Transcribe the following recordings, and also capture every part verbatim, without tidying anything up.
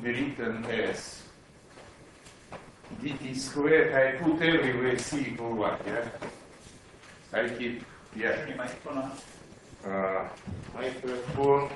be written as dt squared. I put everywhere c equal one, yeah? I keep, yeah. Uh, microphone.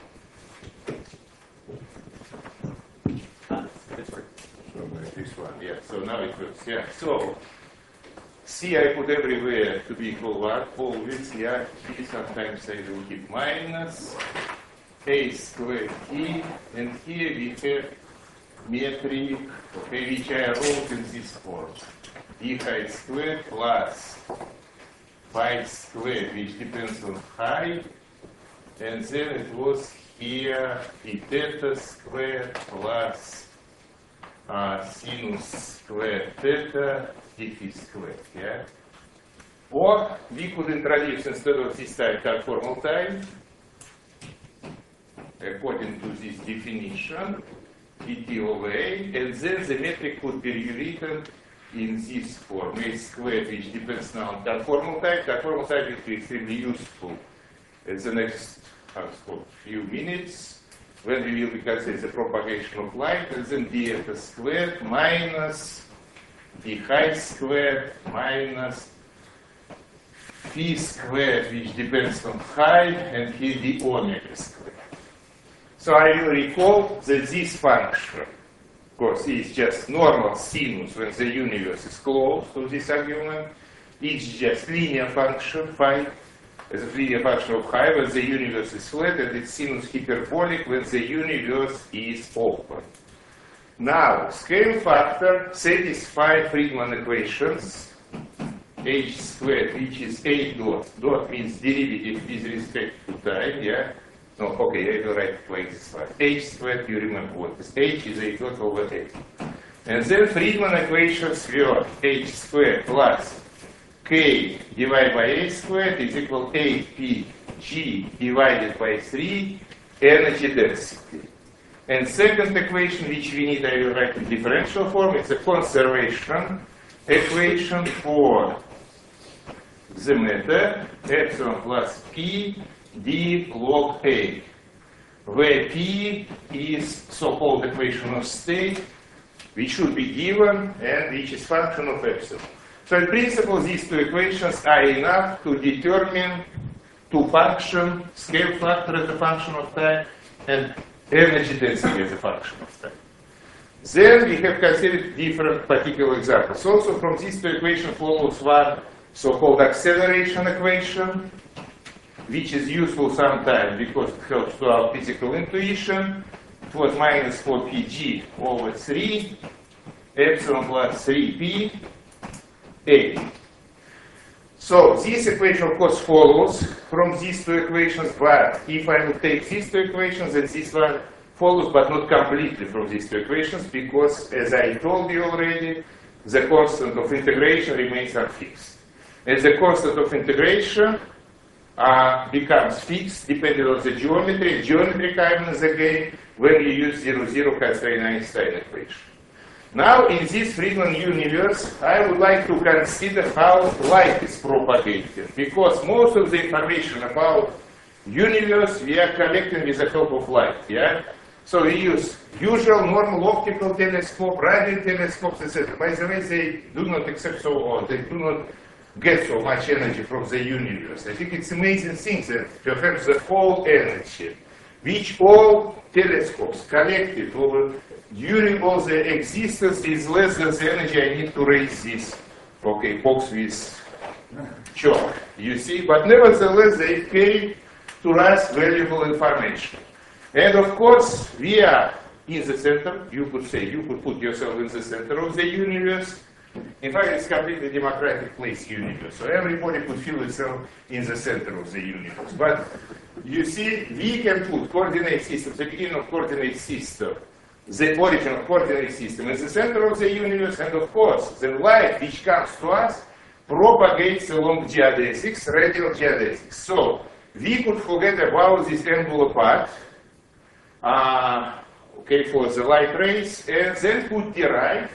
So this one, yeah. So now it works, yeah. So c I put everywhere to be equal one, always, yeah. T sometimes I will keep minus a squared t, and here we have metric, okay, which I wrote in this form. E height squared plus phi squared, which depends on height, and then it was here e theta squared plus uh, sinus squared theta dphi squared, yeah? Or we could introduce, instead of this type, conformal type, according to this definition, dt over a, and then the metric could be rewritten in this form, a squared, which depends now on conformal type. Conformal type will be extremely useful in the next uh, few minutes, when we will consider the propagation of light, and then d eta squared minus d height squared minus phi squared, which depends on height, and here d omega squared. So I will recall that this function, of course, is just normal sinus when the universe is closed to this argument. It's just linear function, phi, as a linear function of height when the universe is flat, and it's sinus hyperbolic when the universe is open. Now, scale factor satisfies Friedman equations, h squared, which is a dot. Dot means derivative with respect to time, yeah? No, okay, I will write it like this one. H squared, you remember what is h is a dot over a. And then Friedman equations were h squared plus k divided by a squared is equal to eight p g divided by three energy density. And second equation, which we need, I will write in differential form, it's a conservation equation for the matter, epsilon plus p d log a, where p is so-called equation of state, which should be given and which is function of epsilon. So in principle, these two equations are enough to determine two functions, scale factor as a function of time and energy density as a function of time. Then we have considered different particular examples. Also from these two equations follows one so-called acceleration equation, which is useful sometimes because it helps to our physical intuition. It was minus four p g over three, epsilon plus three p a. So this equation, of course, follows from these two equations, but if I will take these two equations, then this one follows, but not completely from these two equations, because, as I told you already, the constant of integration remains unfixed. And the constant of integration Uh, becomes fixed depending on the geometry. Geometry comes again when you use zero zero constraint Einstein equation. Now in this Friedman universe, I would like to consider how light is propagated, because most of the information about universe we are collecting with the help of light. Yeah. So we use usual normal optical telescope, radio telescopes, et cetera. By the way, they do not accept so or they do not get so much energy from the universe. I think it's amazing thing that perhaps the whole energy, which all telescopes collected over during all the existence, is less than the energy I need to raise this, okay, box with chalk, you see. But nevertheless, they carry to us valuable information. And of course, we are in the center. You could say, you could put yourself in the center of the universe. In fact, it's completely democratic place universe. So everybody could feel itself in the center of the universe. But you see, we can put coordinate system, the beginning of coordinate system, the origin of coordinate system in the center of the universe, and of course, the light which comes to us propagates along geodesics, radial geodesics. So we could forget about this angular part, uh, okay, for the light rays, and then could derive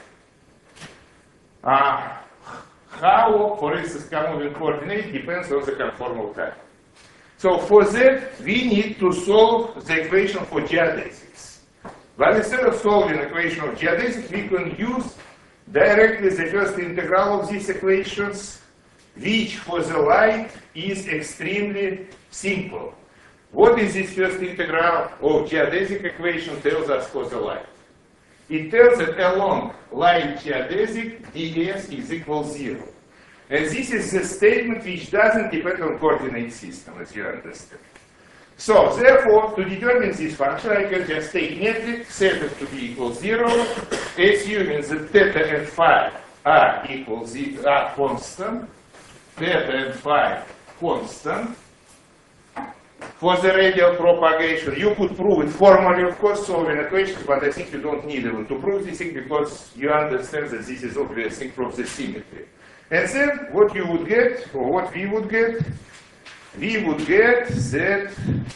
Uh, how, for instance, Canonical coordinate depends on the conformal time. So for that, we need to solve the equation for geodesics. But instead of solving the equation of geodesic, we can use directly the first integral of these equations, which for the light is extremely simple. What is this first integral of geodesic equation tells us for the light? It tells that along light geodesic, ds is equal zero. And this is the statement which doesn't depend on coordinate system, as you understand. So, therefore, to determine this function, I can just take metric, set it to be equal zero, assuming that theta and phi are equal zero, are constant, theta and phi constant. For the radial propagation, you could prove it formally, of course, solving equations, but I think you don't need even to prove this thing because you understand that this is obvious thing from the symmetry. And then what you would get, or what we would get, we would get that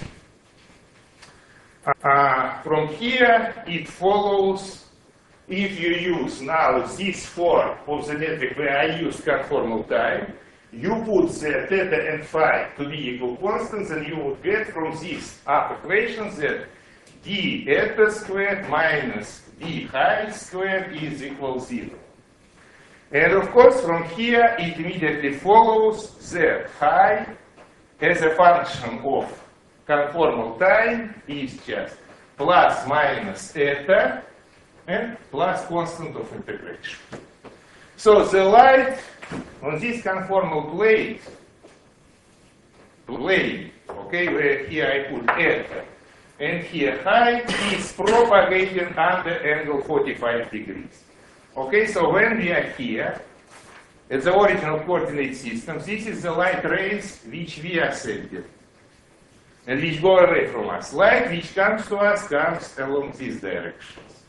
uh, from here it follows, if you use now this form of the metric where I use conformal time, you put the theta and phi to be equal constants, and you would get from this up equations that d eta squared minus d high squared is equal zero. And of course, from here it immediately follows that high as a function of conformal time is just plus minus eta and plus constant of integration. So the light on this conformal plate, plane, okay, where here I put eta, and here high is propagating under angle forty-five degrees. Okay, so when we are here, at the origin of coordinate system, this is the light rays which we are sending, and which go away from us. Light which comes to us comes along these directions.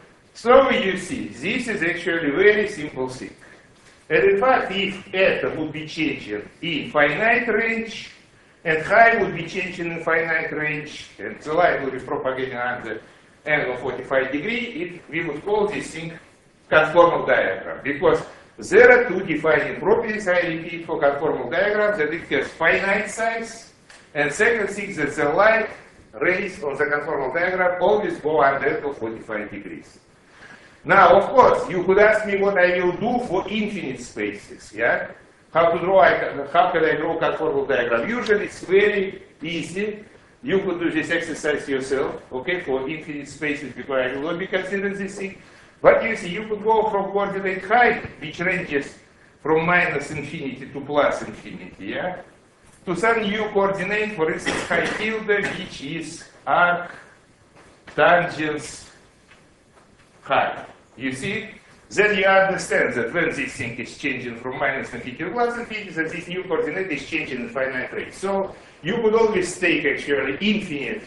So you see, this is actually a very simple thing. And in fact, if eta would be changing in finite range, and high would be changing in finite range, and the light would be propagating under angle forty-five degree, it, we would call this thing conformal diagram, because there are two defining properties, I repeat, for conformal diagram, that it has finite size, and second thing, that the light rays on the conformal diagram always go under angle forty-five degrees. Now, of course, you could ask me what I will do for infinite spaces, yeah? How to draw, how can I draw conformal diagram? Usually it's very easy. You could do this exercise yourself, okay, for infinite spaces, because I will not be considering this thing. But you see, you could go from coordinate height, which ranges from minus infinity to plus infinity, yeah? To some new coordinate, for instance, high tilde, which is arc, tangents, high. You see? Then you understand that when this thing is changing from minus infinity to plus infinity, that this new coordinate is changing in finite range. So you could always take actually infinite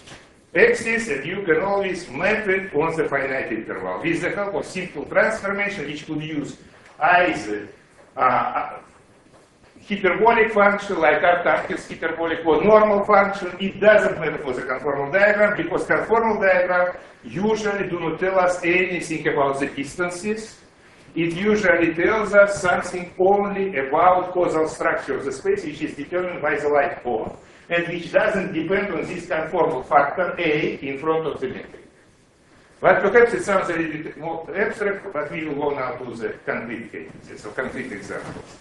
axis, and you can always map it on the finite interval with the help of simple transformation, which could use either uh, hyperbolic function like Arctangels hyperbolic or normal function. It doesn't matter for the conformal diagram, because conformal diagram usually do not tell us anything about the distances. It usually tells us something only about causal structure of the space, which is determined by the light form, and which doesn't depend on this conformal factor A in front of the metric. But perhaps it sounds a little bit more abstract, but we will go now to the concrete cases, or concrete examples.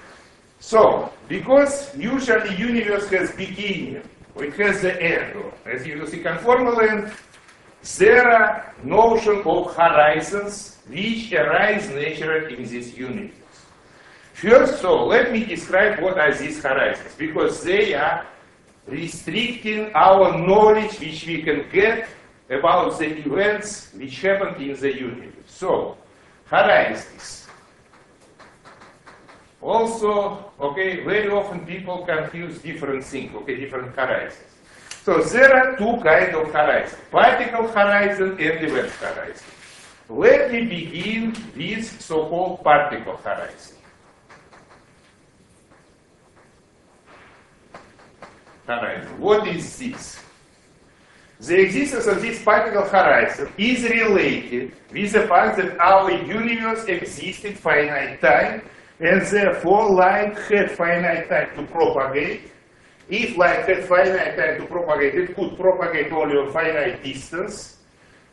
So, because usually universe has beginning, or it has the end, or as you will see conformal end, there are notion of horizons which arise naturally in this universe. First, so let me describe what are these horizons, because they are restricting our knowledge which we can get about the events which happen in the universe. So, horizons. Also, okay, very often people confuse different things, okay, different horizons. So there are two kinds of horizons, particle horizon and event horizon. Let me begin with so-called particle horizon. Horizon. What is this? The existence of this particle horizon is related with the fact that our universe existed finite time, and therefore light had finite time to propagate. If light had finite time to propagate, it could propagate only on finite distance.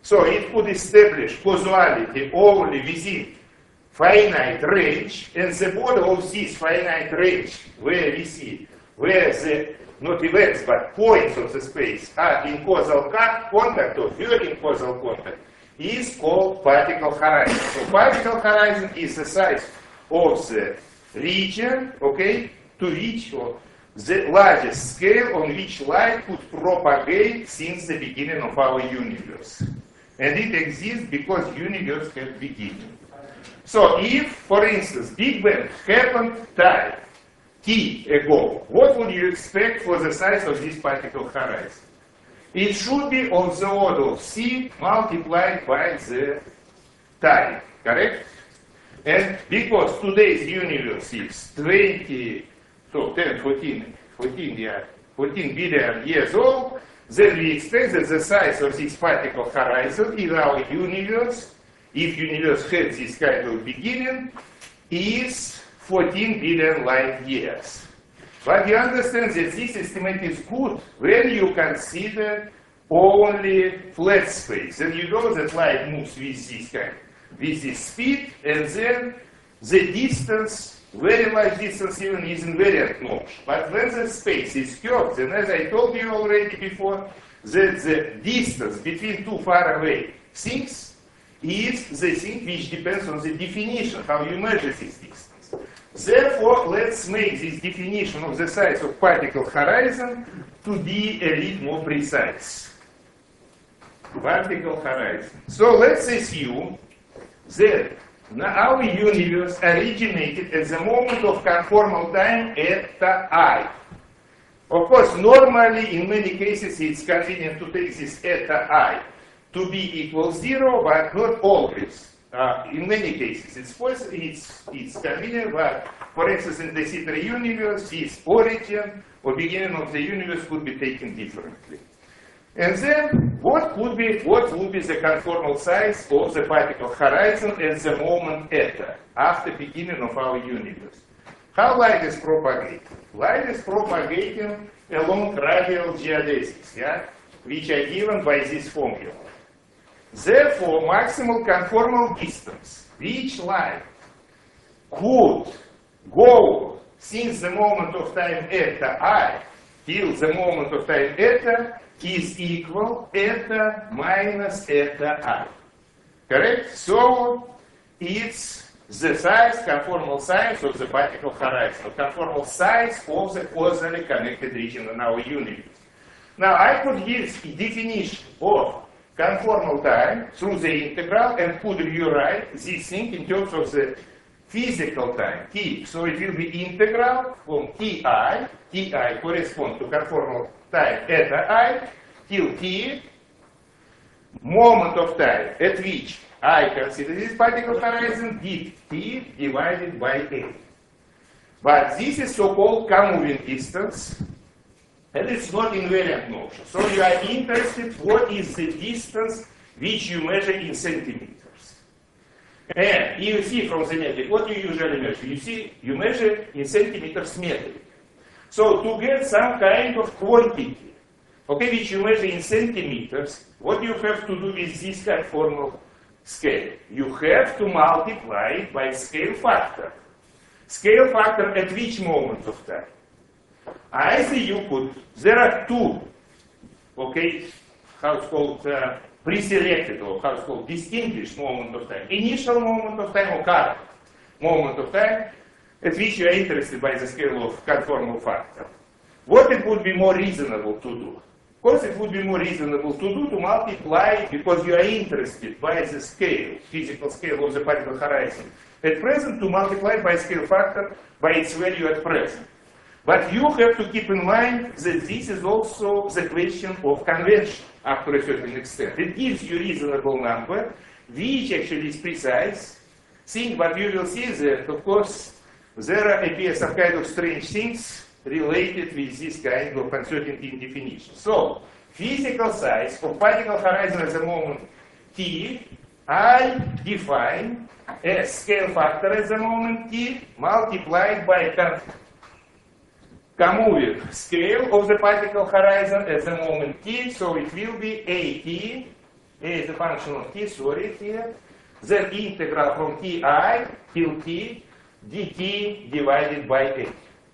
So it could establish causality only within finite range, and the border of this finite range, where we see, where the, not events, but points of the space are in causal contact or were in causal contact, is called particle horizon. So particle horizon is the size of the region, okay, to which or the largest scale on which light could propagate since the beginning of our universe. And it exists because universe has beginning. So if, for instance, Big Bang happened time, t ago, what would you expect for the size of this particle horizon? It should be of the order of c multiplied by the time, correct? And because today's universe is twenty, so ten, fourteen, fourteen, yeah, fourteen billion years old, then we expect that the size of this particle horizon in our universe, if universe has this kind of beginning, is fourteen billion light years. But you understand that this estimate is good when you consider only flat space. And you know that light moves with this kind, with this speed, and then the distance, very large distance even, is invariant motion. But when the space is curved, then as I told you already before, that the distance between two far away things is the thing which depends on the definition, how you measure this distance. Therefore, let's make this definition of the size of particle horizon to be a little more precise. Particle horizon. So let's assume that our universe originated at the moment of conformal time eta I. Of course, normally, in many cases, it's convenient to take this eta I to be equal zero, but not always. Uh, in many cases, it's, it's, it's convenient, but for instance, in the Citer universe, this origin or beginning of the universe could be taken differently. And then, what could be, what would be the conformal size of the particle horizon at the moment eta, after beginning of our universe? How light is propagating? Light is propagating along radial geodesics, yeah, which are given by this formula. Therefore, maximal conformal distance, which light could go since the moment of time eta I till the moment of time eta is equal eta minus eta I. Correct? So, it's the size, conformal size of the particle horizon, conformal size of the causally connected region in our universe. Now, I could give a definition of conformal time through the integral and could rewrite this thing in terms of the physical time, t. So it will be integral from ti, ti corresponds to conformal time eta I, till t, moment of time at which I consider this particle horizon, did t divided by a. But this is so-called comoving distance, and it's not invariant motion. So you are interested what is the distance which you measure in centimeters. And you see from the metric, what you usually measure? You see, you measure in centimeters metric. So to get some kind of quantity, okay, which you measure in centimeters, what you have to do with this conformal scale? You have to multiply it by scale factor. Scale factor at which moment of time? Either you could, there are two, okay, how it's called, uh, pre-selected, or how it's called, distinguished moment of time. Initial moment of time or current moment of time at which you are interested by the scale of conformal factor. What it would be more reasonable to do? Of course, it would be more reasonable to do to multiply, because you are interested by the scale, physical scale of the particle horizon. At present, to multiply by scale factor by its value at present. But you have to keep in mind that this is also the question of convention up to a certain extent. It gives you a reasonable number, which actually is precise thing, but you will see that, of course, there appear some kind of strange things related with this kind of uncertainty in definition. So, physical size of particle horizon at the moment t, I define as scale factor at the moment t multiplied by comoving scale of the particle horizon at the moment t, so it will be at A is the function of t, sorry, here. Then integral from ti till t dt divided by a.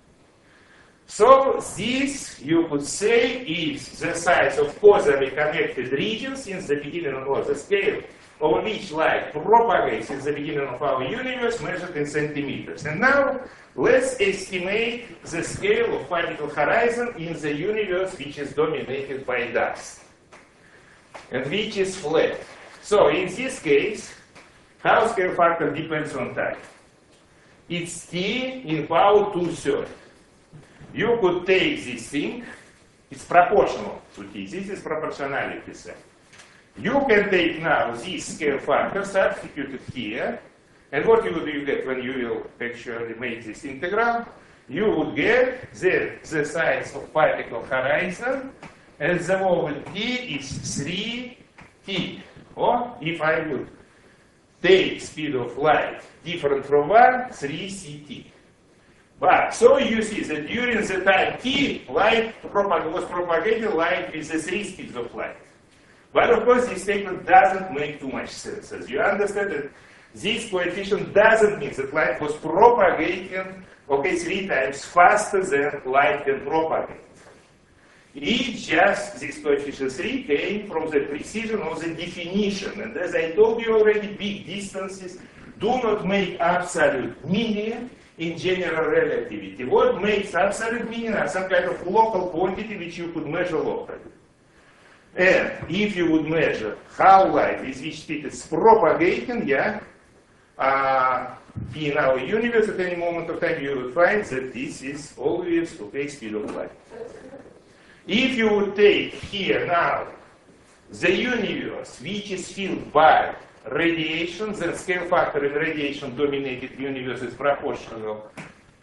So this, you could say, is the size of causally connected regions in the beginning of the scale over which light propagates in the beginning of our universe measured in centimeters. And now let's estimate the scale of particle horizon in the universe which is dominated by dust and which is flat. So in this case, how scale factor depends on time? It's t in power two thirds. You could take this thing, it's proportional to t, this is proportionality set. You can take now this scale factor, substitute it here, and what you will get when you will actually make this integral? You would get the, the size of particle horizon, and the moment t is three t. Or if I would take speed of light different from one, three c t. But so you see that during the time t, light propag was propagating light with the three speeds of light. But of course, this statement doesn't make too much sense. As you understand that this coefficient doesn't mean that light was propagating, okay, three times faster than light can propagate. It's just, this coefficient three came from the precision of the definition. And as I told you already, big distances do not make absolute meaning in general relativity. What makes absolute meaning are some kind of local quantity which you could measure locally. And if you would measure how light with which speed is propagating, yeah, uh, in our universe at any moment of time, you would find that this is always okay speed of light. If you would take here now the universe which is filled by radiation, then scale factor in radiation dominated universe is proportional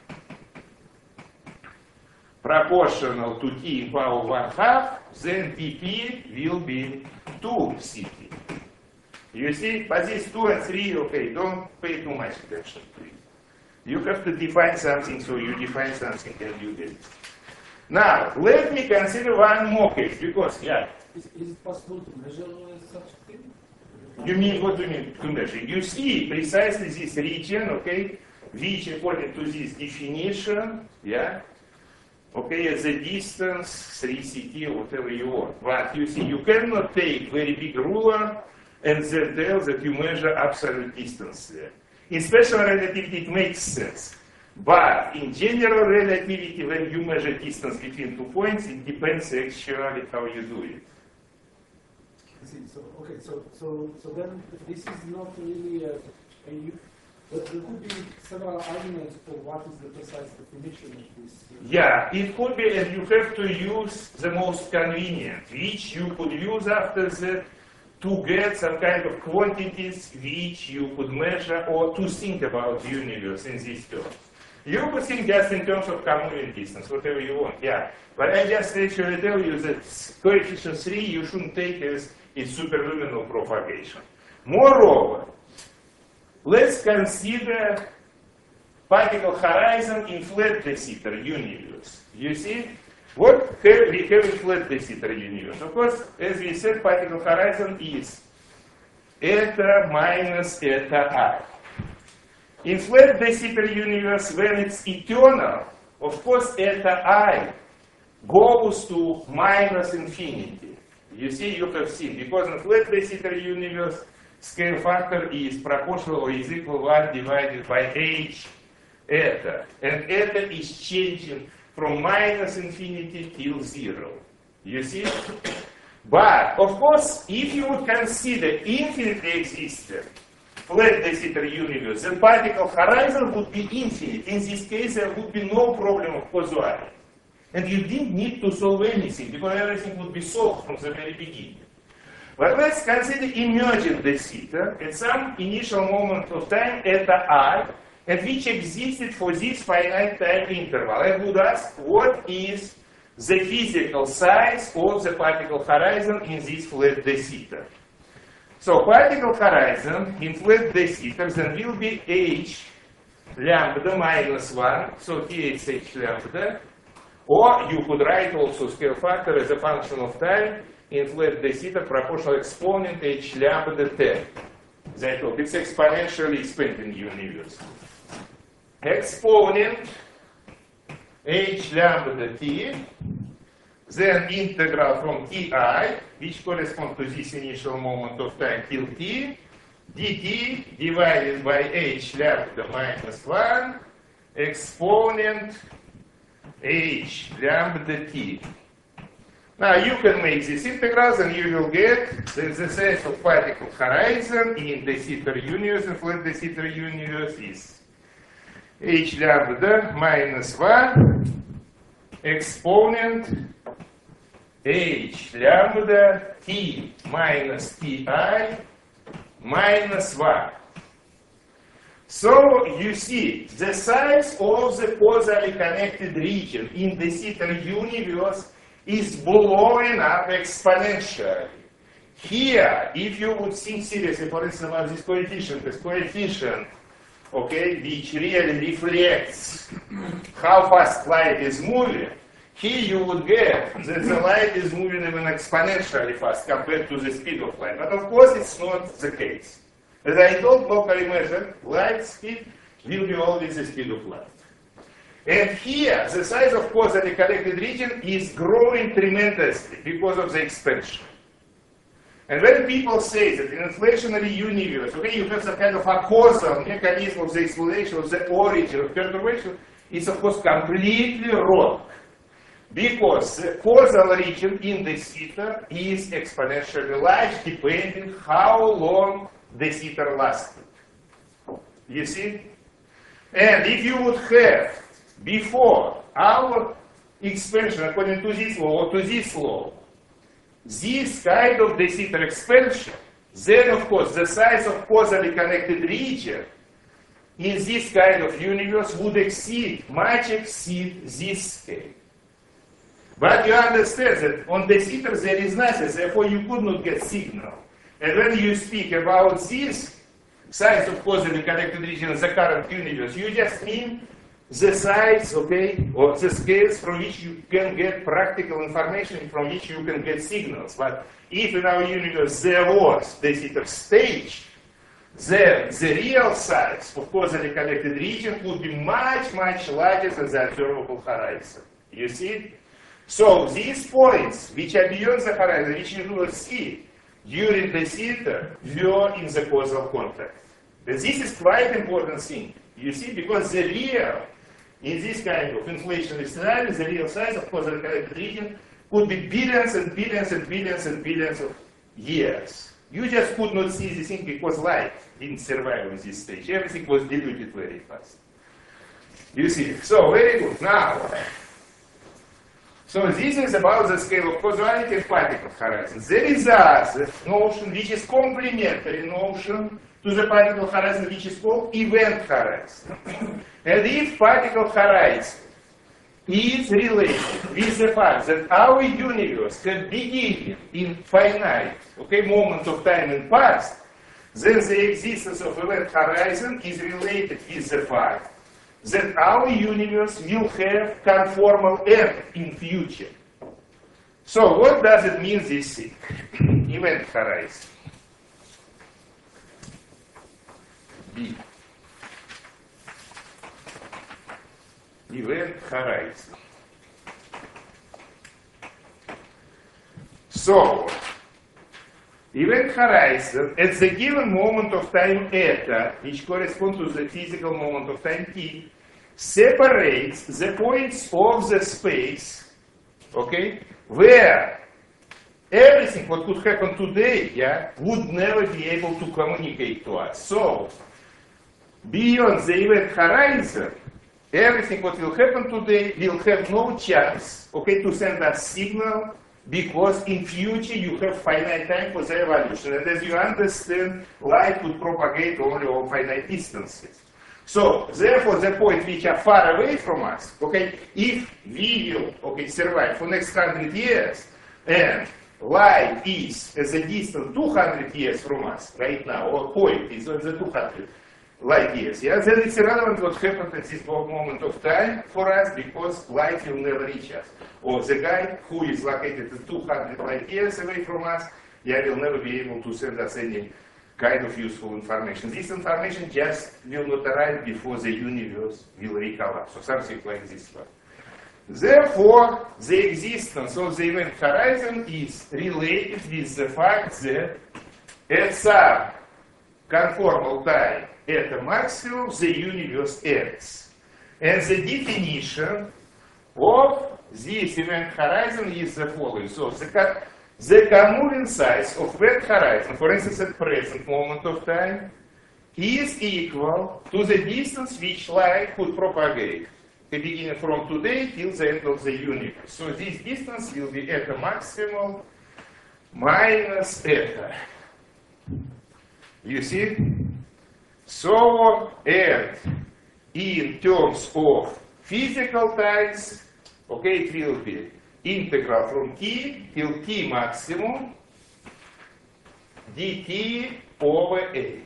proportional to t in power one half, then dp will be two c t. You see, but these two and three, okay, don't pay too much attention to it. You have to define something, so you define something and you get it. Now, let me consider one more case, because, yeah. Is, is it possible to measure such a thing? You mean, what do you mean to measure? You see precisely this region, okay, which according to this definition, yeah, okay, at the distance, three c t, whatever you want. But you see, you cannot take very big ruler and then tell that you measure absolute distance there. In special relativity, it makes sense. But in general relativity, when you measure distance between two points, it depends actually how you do it. I see. So, okay, so, so, so then this is not really a, a you, but there could be several arguments for what is the precise definition of this. Uh, yeah, it could be, and you have to use the most convenient, which you could use after that to get some kind of quantities which you could measure or to think about the universe in these terms. You could think just in terms of common distance, whatever you want, yeah. But I just actually tell you that coefficient three you shouldn't take as its superluminal propagation. Moreover, let's consider particle horizon in flat de Sitter universe. You see, what have we have in flat de Sitter universe? Of course, as we said, particle horizon is eta minus eta I. In flat de Sitter universe, when it's eternal, of course, eta I goes to minus infinity. You see, you have seen, because in flat de Sitter universe, scale factor is proportional or is equal to one divided by h eta. And eta is changing from minus infinity till zero. You see? But, of course, if you would consider infinitely existent flat de Sitter universe, then particle horizon would be infinite. In this case, there would be no problem of causality. And you didn't need to solve anything, because everything would be solved from the very beginning. But let's consider emergent de Sitter at some initial moment of time, eta I, and which existed for this finite time interval. I would ask, what is the physical size of the particle horizon in this flat de Sitter? So particle horizon in flat de Sitter then will be h lambda minus one, so here it's h lambda, or you could write also scale factor as a function of time, in flat de Sitter proportional exponent h lambda t. That it's exponentially expanding universe. Exponent h lambda t, then integral from ti, which corresponds to this initial moment of time till t, dt divided by h lambda minus one, exponent h lambda t. Now you can make this integrals and you will get that the size of particle horizon in de Sitter universe and flat de Sitter universe is h lambda minus one exponent h lambda t minus ti minus one. So you see the size of the causally connected region in de Sitter universe is blowing up exponentially. Here, if you would think seriously, for instance, about this coefficient, this coefficient, okay, which really reflects how fast light is moving, here you would get that the light is moving even exponentially fast compared to the speed of light. But of course, it's not the case. As I told, locally measured, light speed will be always the speed of light. And here, the size of causally connected region is growing tremendously because of the expansion. And when people say that in inflationary universe, okay, you have some kind of a causal mechanism of the explanation of the origin of perturbation, it's of course completely wrong. Because the causal region in de Sitter is exponentially large depending how long de Sitter lasted. You see? And if you would have before our expansion according to this law or to this law, this kind of de Sitter expansion, then of course the size of causally connected region in this kind of universe would exceed, much exceed this scale. But you understand that on de Sitter there is nothing, therefore you could not get signal. And when you speak about this size of causally connected region in the current universe, you just mean the size, okay, or the scales from which you can get practical information, from which you can get signals. But if in our universe there was de Sitter stage, then the real size of causally connected region would be much, much larger than the observable horizon. You see? So these points, which are beyond the horizon, which you do not see during de Sitter, were in the causal contact. And this is quite important thing. You see, because the real, in this kind of inflationary scenario, the real size of causally connected region could be billions and billions and billions and billions of years. You just could not see this thing because light didn't survive in this stage. Everything was diluted very fast. You see, so very good. Now, so this is about the scale of causality and particle horizon. There is a notion which is complementary notion to the particle horizon, which is called event horizon. And if particle horizon is related with the fact that our universe can begin in finite, okay, moment of time and past, then the existence of event horizon is related with the fact that our universe will have conformal end in future. So what does it mean, this thing? Event horizon. B. Event horizon. So, event horizon at the given moment of time eta, which corresponds to the physical moment of time t, separates the points of the space, okay, where everything what could happen today, yeah, would never be able to communicate to us. So, beyond the event horizon, everything what will happen today will have no chance, okay, to send us signal, because in future you have finite time for the evolution. And as you understand, light would propagate only over finite distances. So, therefore, the points which are far away from us, okay, if we will, okay, survive for next hundred years, and light is at a distance two hundred years from us right now, or point is at the two hundred, like this. Yeah, then it's irrelevant what happened at this moment of time for us because light will never reach us. Or the guy who is located two hundred light years away from us, yeah, will never be able to send us any kind of useful information. This information just will not arrive before the universe will recollapse, or something like this one. Therefore, the existence of the event horizon is related with the fact that at some conformal time at a maximum the universe ends. And the definition of this event horizon is the following. So the, the cumulative size of that horizon, for instance at present moment of time, is equal to the distance which light could propagate, beginning from today till the end of the universe. So this distance will be at a maximum minus eta. You see? So, and in terms of physical times, okay, it will be integral from t till t maximum dt over a.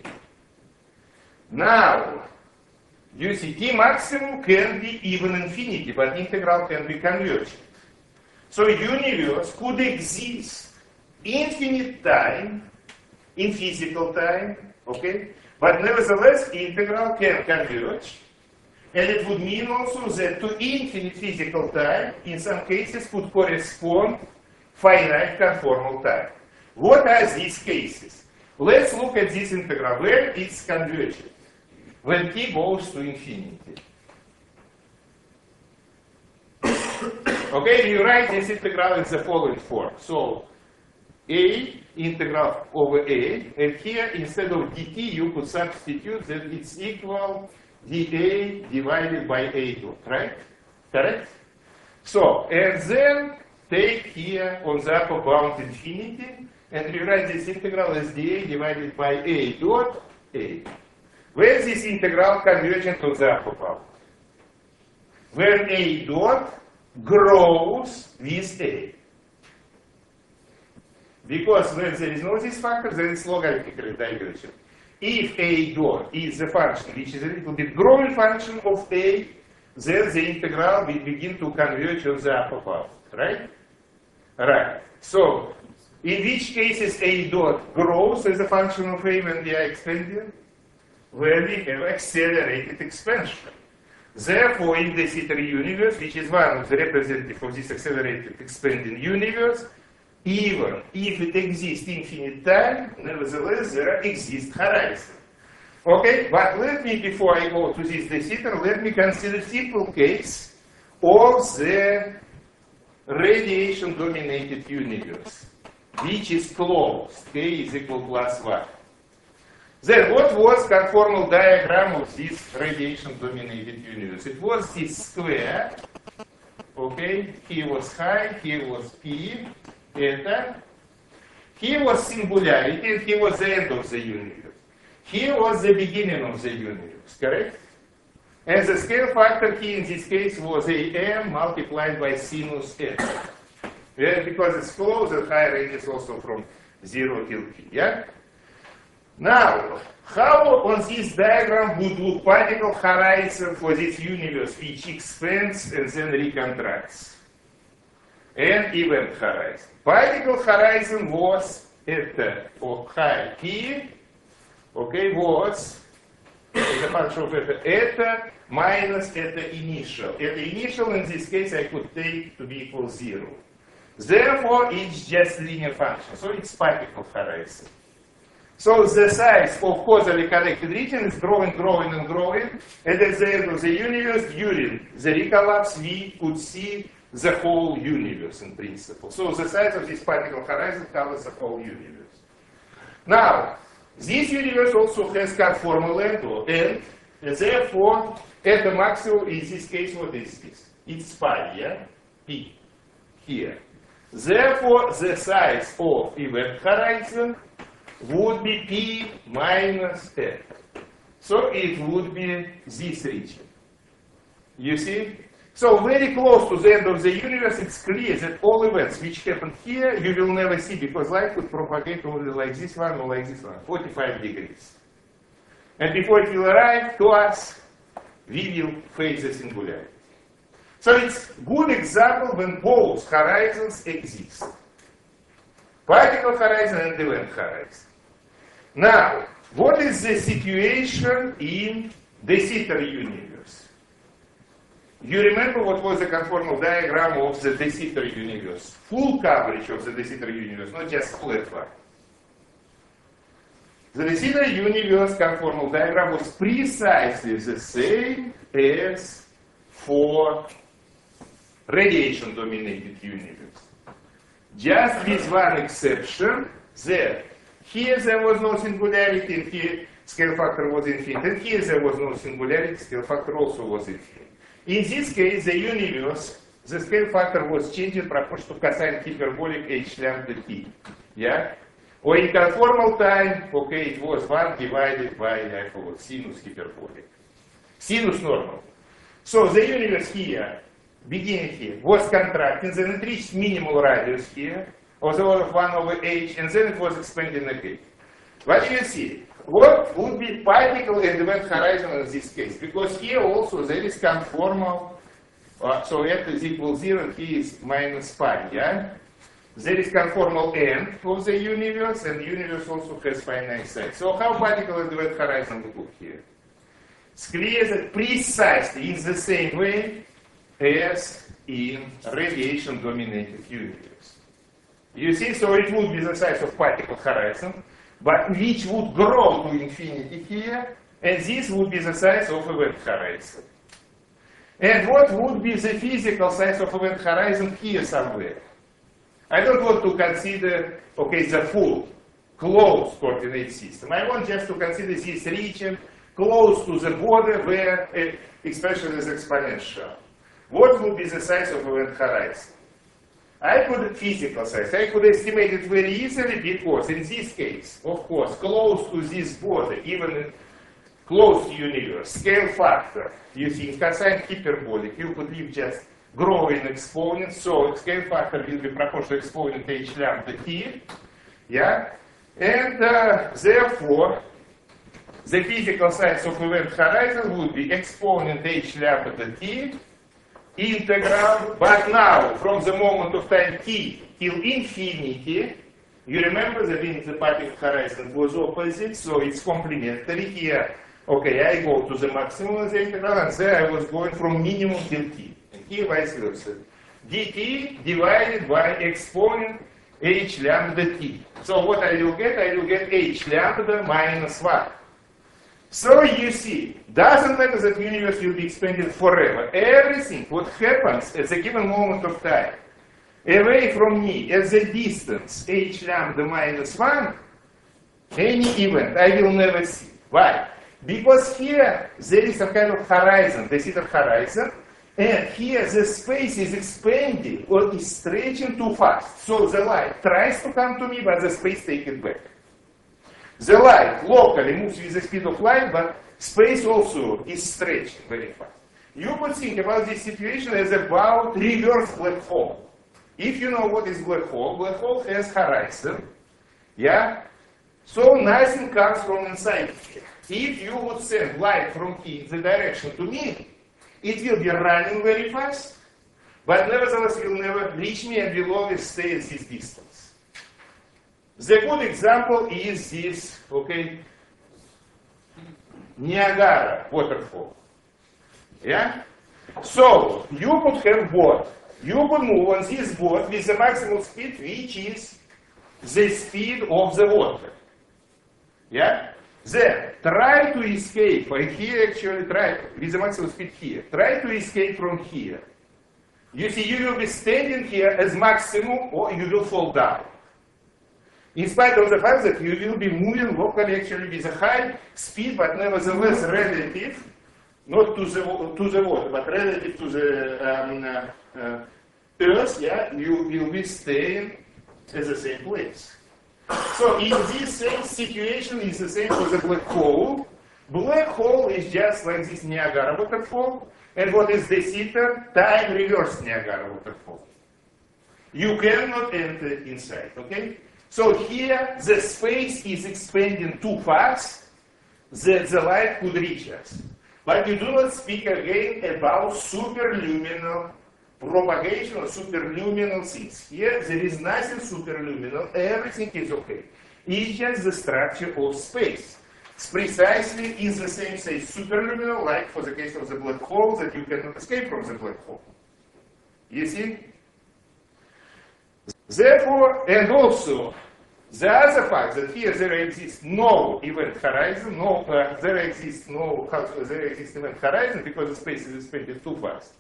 Now, you see, t maximum can be even infinity, but integral can be convergent. So universe could exist infinite time, in physical time, okay? But nevertheless, integral can converge. And it would mean also that to infinite physical time, in some cases, could correspond finite conformal time. What are these cases? Let's look at this integral where it's convergent. When t goes to infinity. Okay, you write this integral in the following form. So, a integral over a, and here instead of dt you could substitute that it's equal dA divided by a dot, right? Correct? So, and then take here on the upper bound infinity, and rewrite this integral as dA divided by a dot a. Where is this integral convergent to the upper bound? Where a dot grows with a. Because when there is no this factor, there is logarithmic divergence. If a dot is the function which is a little bit growing function of a, then the integral will begin to converge on the upper bound, right? Right. So, in which cases a dot grows as a function of a when we are expanding? Where we have accelerated expansion. Therefore, in the C three universe, which is one of the representatives of this accelerated expanding universe, even if it exists infinite time, nevertheless there exists horizon. Okay, but let me, before I go to this de Sitter, let me consider simple case of the radiation-dominated universe, which is closed, k is equal plus one. Then what was conformal diagram of this radiation-dominated universe? It was this square, okay, here was high, here was p, eta, here was singularity, and here was the end of the universe. Here was the beginning of the universe, correct? And the scale factor here in this case was a m multiplied by sinus eta. Yeah, because it's closed, the higher range is also from zero till p, yeah? Now, how on this diagram would look particle horizon for this universe which expands and then recontracts? And event horizon. Particle horizon was eta for high p, okay, was the function of eta, eta minus eta initial. Eta initial in this case I could take to be equal zero. Therefore, it's just linear function, so it's particle horizon. So the size of causally connected region is growing, growing, and growing, and at the end of the universe, during the recollapse, we could see the whole universe in principle. So the size of this particle horizon covers the whole universe. Now, this universe also has conformal end, and therefore, at the maximum, in this case, what is this? It's pi, yeah? P, here. Therefore, the size of event horizon would be p minus eta. So it would be this region. You see? So very close to the end of the universe, it's clear that all events which happen here, you will never see because light could propagate only like this one or like this one, forty-five degrees. And before it will arrive to us, we will face the singularity. So it's a good example when both horizons exist. Particle horizon and event horizon. Now, what is the situation in de Sitter universe? You remember what was the conformal diagram of the de Sitter universe? Full coverage of the de Sitter universe, not just flat one. The de Sitter universe conformal diagram was precisely the same as for radiation-dominated universe. Just with one exception, that here there was no singularity, and here scale factor was infinite, and here there was no singularity, scale factor also was infinite. In this case, the universe, the scale factor was changed in proportion to cosine hyperbolic h lambda t. Yeah? Or in conformal time, okay, it was one divided by, I forgot, sinus hyperbolic. Sinus normal. So the universe here, beginning here, was contracting, then it reached minimal radius here, of the order of one over h, and then it was expanding again. What do you see? What would be particle and event horizon in this case? Because here also there is conformal, uh, so f is equal zero, and here is minus pi, yeah? There is conformal end of the universe, and the universe also has finite size. So how particle and event horizon would look here? It's clear that precisely in the same way as in radiation-dominated universe. You see, so it would be the size of particle horizon, but which would grow to infinity here, and this would be the size of event horizon. And what would be the physical size of event horizon here somewhere? I don't want to consider, okay, the full closed coordinate system. I want just to consider this region close to the border where uh, expression is exponential. What would be the size of event horizon? I could physical size. I could estimate it very easily because in this case, of course, close to this border, even in closed universe, scale factor, you see, in cosine hyperbolic, you could leave just growing exponent, so scale factor will be proportional to exponent h lambda t, yeah? And uh, therefore, the physical size of event horizon would be exponent h lambda t, integral, but now, from the moment of time t till infinity, you remember that in the particle horizon was opposite, so it's complementary here. Okay, I go to the maximum of the integral, and there I was going from minimum till t. And here vice versa. dt divided by exponent h lambda t. So what I will get? I will get h lambda minus one. So you see, doesn't matter that the universe will be expanded forever. Everything, what happens at a given moment of time, away from me, at the distance h lambda minus one, any event I will never see. Why? Because here there is some kind of horizon, the Sitter horizon, and here the space is expanding or is stretching too fast. So the light tries to come to me, but the space takes it back. The light locally moves with the speed of light, but space also is stretching very fast. You could think about this situation as about reverse black hole. If you know what is black hole, black hole has horizon, yeah? So nothing comes from inside here. If you would send light from here in the direction to me, it will be running very fast, but nevertheless will never reach me and will always stay at this distance. The good example is this, okay, Niagara waterfall. Yeah? So, you could have boat. You could move on this boat with the maximum speed, which is the speed of the water. Yeah? Then, try to escape, and here actually try, with the maximum speed here, try to escape from here. You see, you will be standing here as maximum, or you will fall down. In spite of the fact that you will be moving locally actually with a high speed, but nevertheless relative, not to the, to the water, but relative to the um, uh, uh, Earth, yeah, you will be staying at the same place. So in this same situation is the same for the black hole. Black hole is just like this Niagara waterfall, and what is de Sitter? Time reverse Niagara waterfall. You cannot enter inside, okay? So here the space is expanding too fast, that the light could reach us. But you do not speak again about superluminal propagation or superluminal things. Here there is nothing superluminal, everything is okay. It's just the structure of space. It's precisely is the same, say, superluminal, like for the case of the black hole, that you cannot escape from the black hole. You see? Therefore, and also, the other fact that here there exists no event horizon, no, uh, there exists no, there exists event horizon because the space is expanded too fast,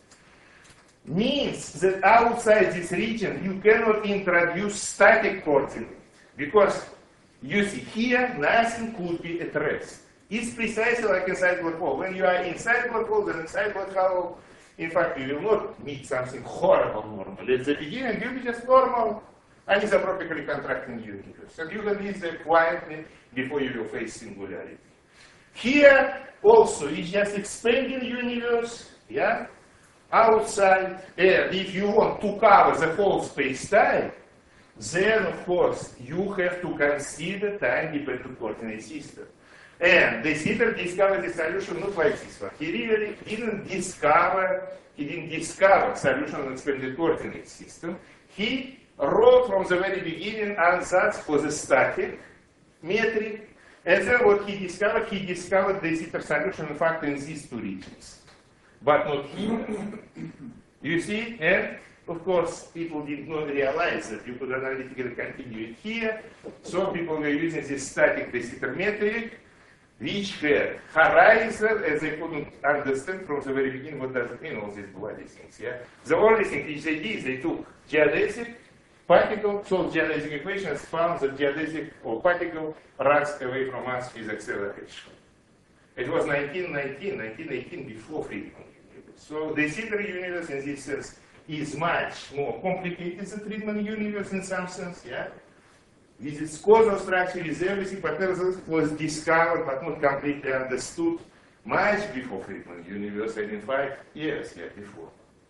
means that outside this region you cannot introduce static coordinate, because you see here nothing could be at rest. It's precisely like inside black hole. When you are inside black hole, then inside black hole, in fact, you will not meet something horrible normally. At the beginning, you'll be just normal, anisotropically contracting universe. And you can live there quietly before you will face singularity. Here, also, it's just expanding universe, yeah, outside. And if you want to cover the whole space-time, then, of course, you have to consider time-dependent coordinate system. And De Sitter discovered the solution not like this one. He really didn't discover, he didn't discover solution on expanded coordinate system. He wrote from the very beginning ansatz for the static metric. And then what he discovered, he discovered De Sitter solution, in fact, in these two regions. But not here. You see? And of course, people did not realize that you could analytically continue it here. So people were using this static De Sitter metric, which had horizon, as they couldn't understand from the very beginning what does it mean, all these bloody things. Yeah? The only thing which they did, they took geodesic particle, solved geodesic equations, found that geodesic or particle runs away from us with acceleration. It was nineteen nineteen, nineteen eighteen, before Friedmann universe. So the De Sitter universe in this sense is much more complicated than Friedmann universe in some sense, yeah? With its causal structure, with everything, but nevertheless it was discovered but not completely understood much before Friedmann universe, and in five years yeah, before.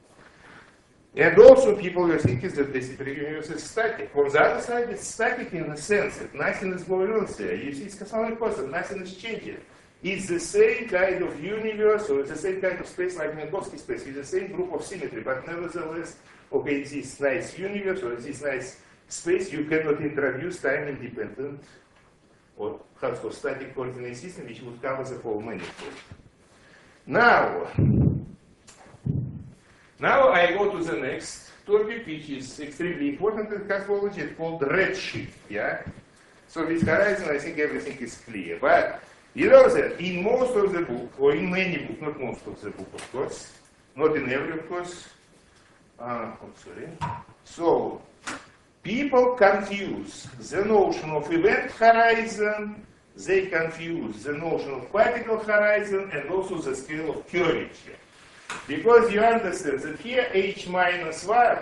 And also people were thinking that the De Sitter universe is static. On the other side, it's static in the sense that nothing is going on there. You see, it's only constant, nothing is changing. It's the same kind of universe, or it's the same kind of space like Minkowski space, it's the same group of symmetry, but nevertheless, okay, this nice universe or this nice space, you cannot introduce time-independent or hardcore static coordinate system which would cover the whole manifold. Now, now I go to the next topic, which is extremely important in cosmology. It's called redshift. Yeah. So with horizon, I think everything is clear. But you know that in most of the book, or in many books, not most of the book, of course, not in every, of course. Uh, oh, sorry. So people confuse the notion of event horizon, they confuse the notion of particle horizon, and also the scale of curvature. Because you understand that here h minus one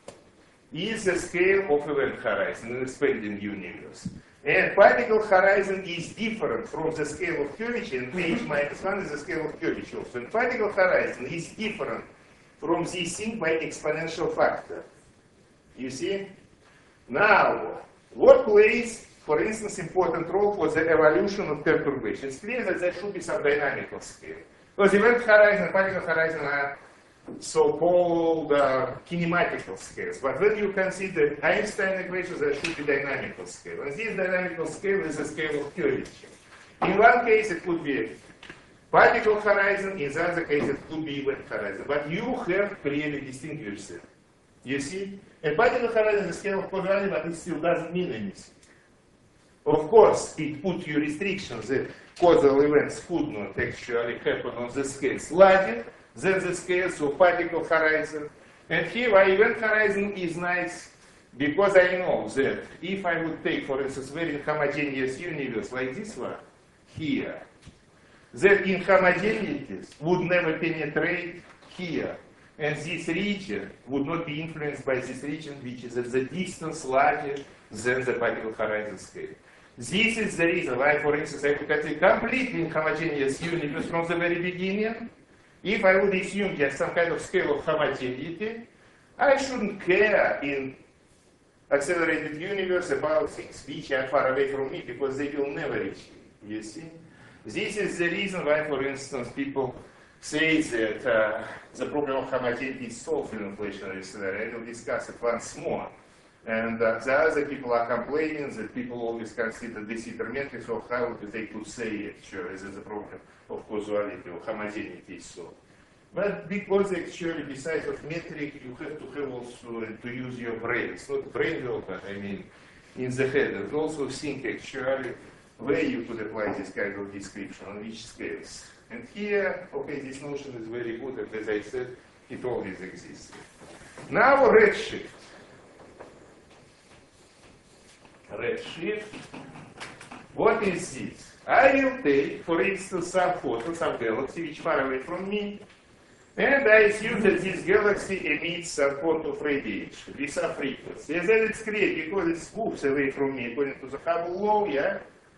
is the scale of event horizon, an expanding universe. And particle horizon is different from the scale of curvature, and h minus one is the scale of curvature also. And particle horizon is different from this thing by exponential factor. You see? Now, what plays, for instance, important role for the evolution of perturbation? It's clear that there should be some dynamical scale. Because event horizon and particle horizon are so-called uh, kinematical scales. But when you consider Einstein equations, there should be dynamical scale. And this dynamical scale is the scale of curvature. In one case, it could be particle horizon. In the other case, it could be event horizon. But you have clearly distinguished them. You see? And particle horizon is the scale of causality, but it still doesn't mean anything. Of course, it put you restrictions that causal events could not actually happen on the scales larger than the scales of particle horizon. And here, why event horizon is nice, because I know that if I would take, for instance, very homogeneous universe like this one, here, that inhomogeneities would never penetrate here. And this region would not be influenced by this region, which is at the distance larger than the particle horizon scale. This is the reason why, for instance, I could have a completely inhomogeneous universe from the very beginning. If I would assume just some kind of scale of homogeneity, I shouldn't care in accelerated universe about things which are far away from me, because they will never reach me, you see? This is the reason why, for instance, people say that uh, the problem of homogeneity is solved in inflationary scenario. I will discuss it once more. And uh, the other people are complaining that people always consider De Sitter metrics, or how they could say actually that the problem of causality or homogeneity is solved. But because actually, besides of metric, you have to have also uh, to use your brain. It's not brain work, but I mean in the head. And also think actually where you could apply this kind of description, on which scales. And here, okay, this notion is very good, and as I said, it always exists. Now redshift. Redshift. What is this? I will take, for instance, some photon, some galaxy which far away from me, and I assume that this galaxy emits some quantity of radiation with some frequency. And then it's clear, because it moves away from me according to the Hubble law, yeah?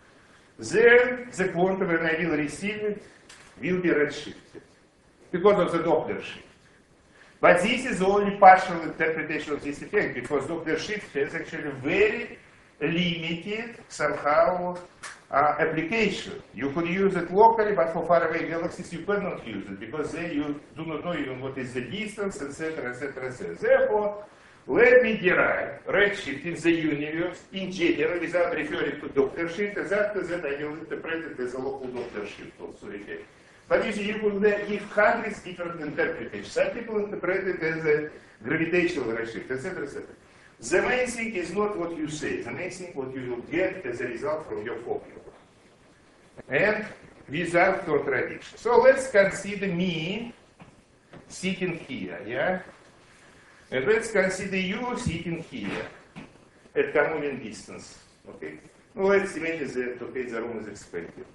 Then the quantum, when I will receive it, will be redshifted because of the Doppler shift. But this is only partial interpretation of this effect, because Doppler shift has actually very limited, somehow, uh, application. You could use it locally, but for faraway galaxies you cannot use it, because then you do not know even what is the distance, et cetera, et cetera, et cetera. Therefore, let me derive redshift in the universe in general without referring to Doppler shift, and after that I will interpret it as a local Doppler shift also effect. But you see, you could give hundreds of different interpretations. Some people interpret it as a gravitational redshift, et cetera, et cetera. The main thing is not what you say. The main thing what you will get as a result from your formula. And without contradiction. So let's consider me sitting here, yeah? And let's consider you sitting here at common distance, okay? Well, let's imagine that, okay, the room is expected.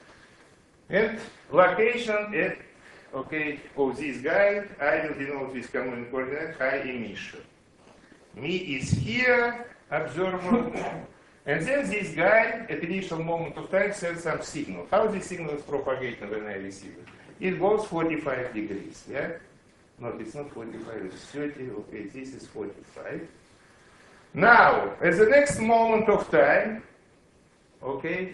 And location at, okay, of this guy, I will denote with common coordinate high emission. Me is here, observer, and then this guy at initial moment of time sends some signal. How this signal is propagated when I receive it? It goes forty-five degrees, yeah? No, it's not forty-five, it's thirty, okay, this is forty-five. Now, at the next moment of time, okay,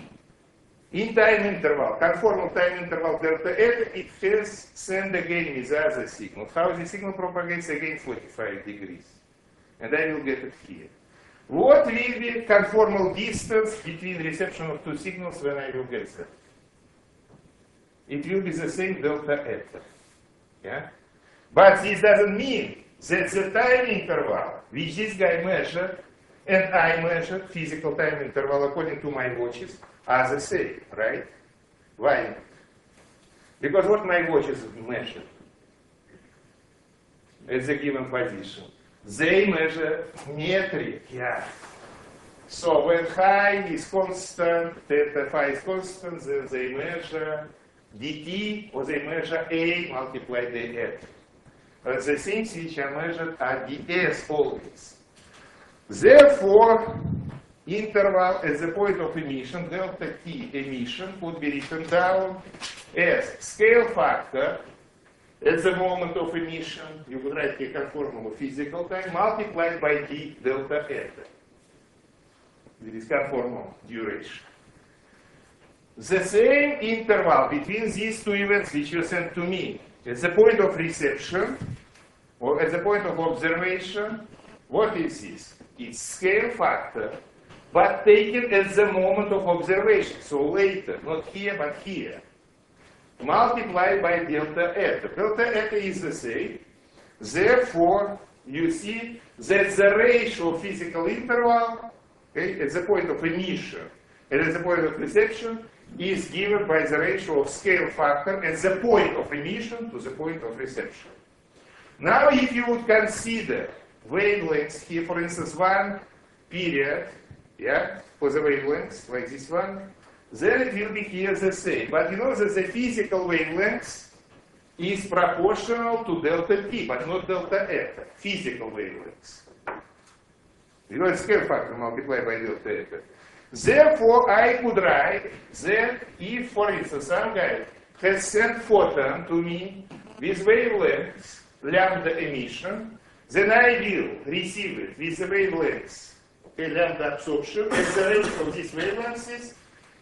in time interval, conformal time interval delta L, it has sent again with the other signal. How the signal propagates again forty-five degrees. And I will get it here. What will be conformal distance between reception of two signals when I will get them? It will be the same delta eta. Yeah? But this doesn't mean that the time interval which this guy measured and I measured, physical time interval according to my watches, are the same, right? Why? Because what my watches measure at the given position, they measure metric, yeah. So when phi is constant, theta phi is constant, then they measure dt, or they measure a multiplied by f. But the things which are measured are ds always. Therefore, interval at the point of emission, delta t emission, could be written down as scale factor at the moment of emission, you would write a conformal of physical time, multiplied by d delta eta. This is conformal duration. The same interval between these two events which you sent to me, at the point of reception, or at the point of observation, what is this? It's scale factor, but taken at the moment of observation, so later, not here, but here, multiplied by delta eta. Delta eta is the same. Therefore, you see that the ratio of physical interval, okay, at the point of emission and at the point of reception is given by the ratio of scale factor at the point of emission to the point of reception. Now, if you would consider wavelengths here, for instance, one period, yeah, for the wavelengths like this one, then it will be here the same. But you know that the physical wavelength is proportional to delta t, but not delta eta, physical wavelengths. You know, it's scale factor multiplied by delta eta. Therefore, I could write that if, for instance, some guy has sent photon to me with wavelengths lambda emission, then I will receive it with the wavelengths, okay, lambda absorption, and the range of these wavelengths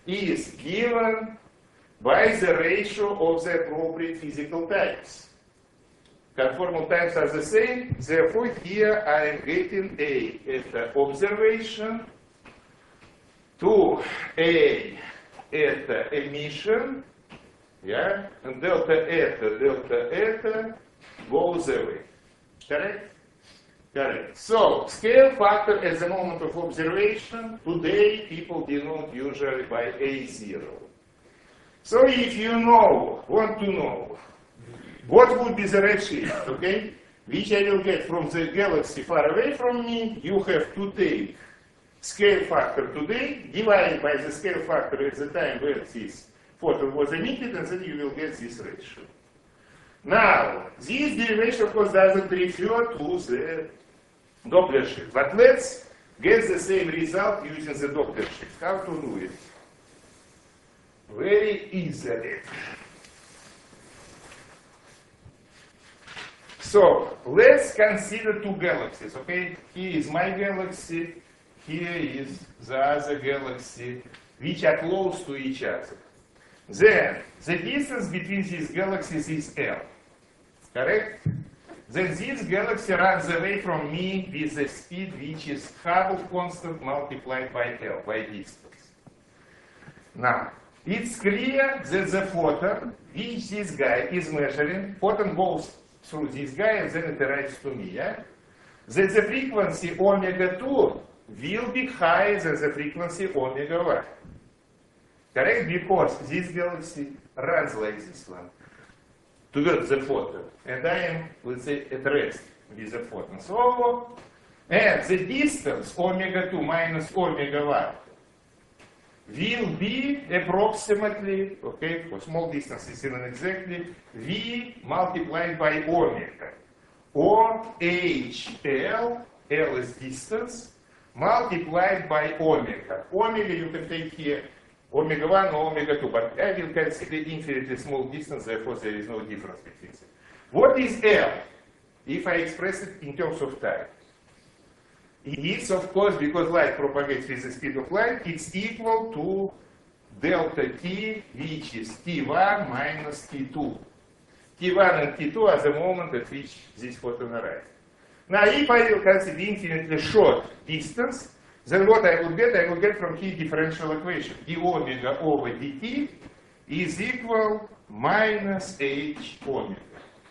is given by the ratio of the appropriate physical types. Conformal types are the same, therefore here I am getting A at the observation, two A at the emission, yeah, and delta eta, delta eta goes away. Correct? Correct. So, scale factor at the moment of observation, today people denote usually by A zero. So if you know, want to know, what would be the redshift, okay, which I will get from the galaxy far away from me, you have to take scale factor today, divided by the scale factor at the time when this photon was emitted, and then you will get this ratio. Now, this derivation, of course, doesn't refer to the Doppler shift, but let's get the same result using the Doppler shift. How to do it? Very easily. So, let's consider two galaxies, okay? Here is my galaxy, here is the other galaxy, which are close to each other. Then, the distance between these galaxies is L, correct? Then this galaxy runs away from me with a speed which is Hubble constant multiplied by L, by distance. Now, it's clear that the photon, which this guy is measuring, photon goes through this guy and then it arrives to me, yeah? That the frequency omega two will be higher than the frequency omega one. Correct? Because this galaxy runs like this one towards the photon. And I am, let's say, at rest with the photon. So, and the distance omega two minus omega one will be approximately, okay, for small distances even exactly, V multiplied by omega, or H L, L is distance, multiplied by omega. Omega you can take here omega one or omega two, but I will consider infinitely small distance, therefore there is no difference between them. What is L, if I express it in terms of time? It's, of course, because light propagates with the speed of light, it's equal to delta t, which is t one minus t two. t one and t two are the moment at which this photon arrives. Now, if I will consider infinitely short distance, then what I will get, I will get from here differential equation. d omega over dt is equal minus h omega.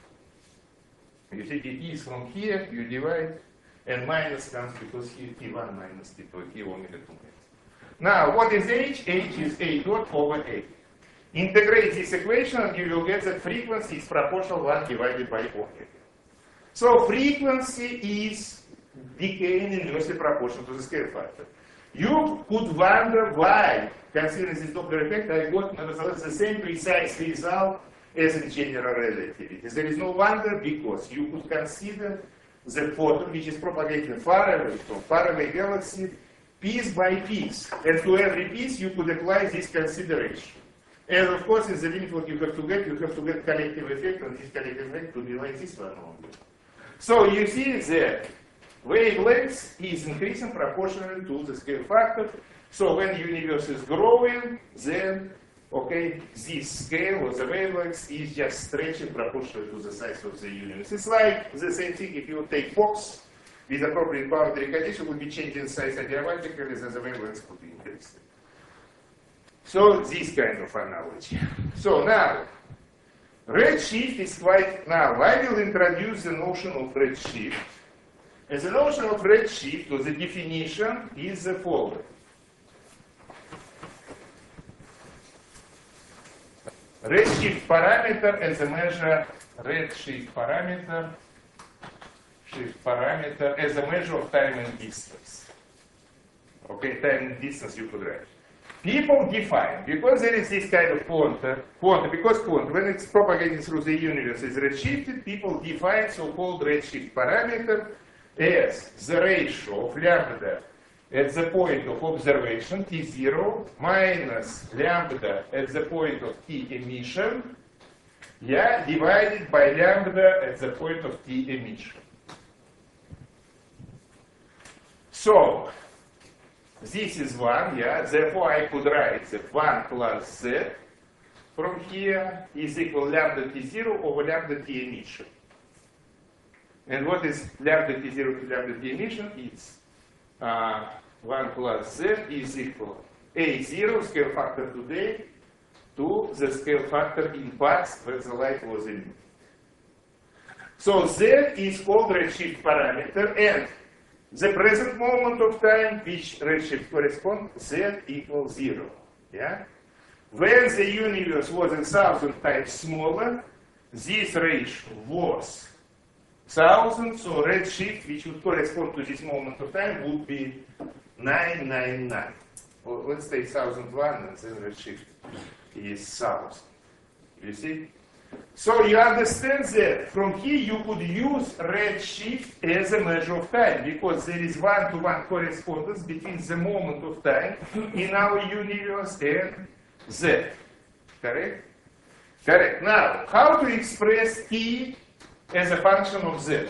You see, dt is from here, you divide, and minus comes because here t one minus t two, here omega two. Now, what is h? H is a dot over a. Integrate this equation and you will get that frequency is proportional one divided by omega. So frequency is decaying inversely proportional to the scale factor. You could wonder why, considering this Doppler effect, I got nevertheless the same precise result as in general relativity. There is no wonder because you could consider the photon which is propagating far away from far away galaxy piece by piece. And to every piece you could apply this consideration. And of course, in the limit what you have to get, you have to get collective effect, and this collective effect to be like this one only. So you see that wavelength is increasing proportionally to the scale factor. So when the universe is growing, then okay, this scale of the wavelength is just stretching proportionally to the size of the universe. It's like the same thing if you take box with appropriate boundary condition, would be changing size adiabatically, then the wavelength would be increasing. So this kind of analogy. So now, redshift is quite, now I will introduce the notion of redshift. And the notion of redshift, or the definition, is the following. Redshift parameter as a measure, redshift parameter, shift parameter as a measure of time and distance. Okay, time and distance you could write. People define, because there is this kind of quanta, quanta because quanta, when it's propagating through the universe, is redshifted, people define so-called redshift parameter as the ratio of lambda at the point of observation, t zero, minus lambda at the point of t emission, yeah, divided by lambda at the point of t emission. So, This is one, yeah. Therefore, I could write that one plus z from here is equal lambda t zero over lambda t emission. And what is lambda t zero to lambda t emission? It's uh, one plus z is equal a zero scale factor today to the scale factor in past where the light was emitted. So z is called redshift parameter, and the present moment of time which redshift corresponds, z equals zero. Yeah? When the universe was a thousand times smaller, this ratio was thousand, so redshift which would correspond to this moment of time would be nine nine nine. Well, let's say one thousand one, and then redshift is thousand. You see? So you understand that from here you could use redshift as a measure of time, because there is one-to-one correspondence between the moment of time in our universe and z. Correct? Correct. Now, how to express t as a function of z?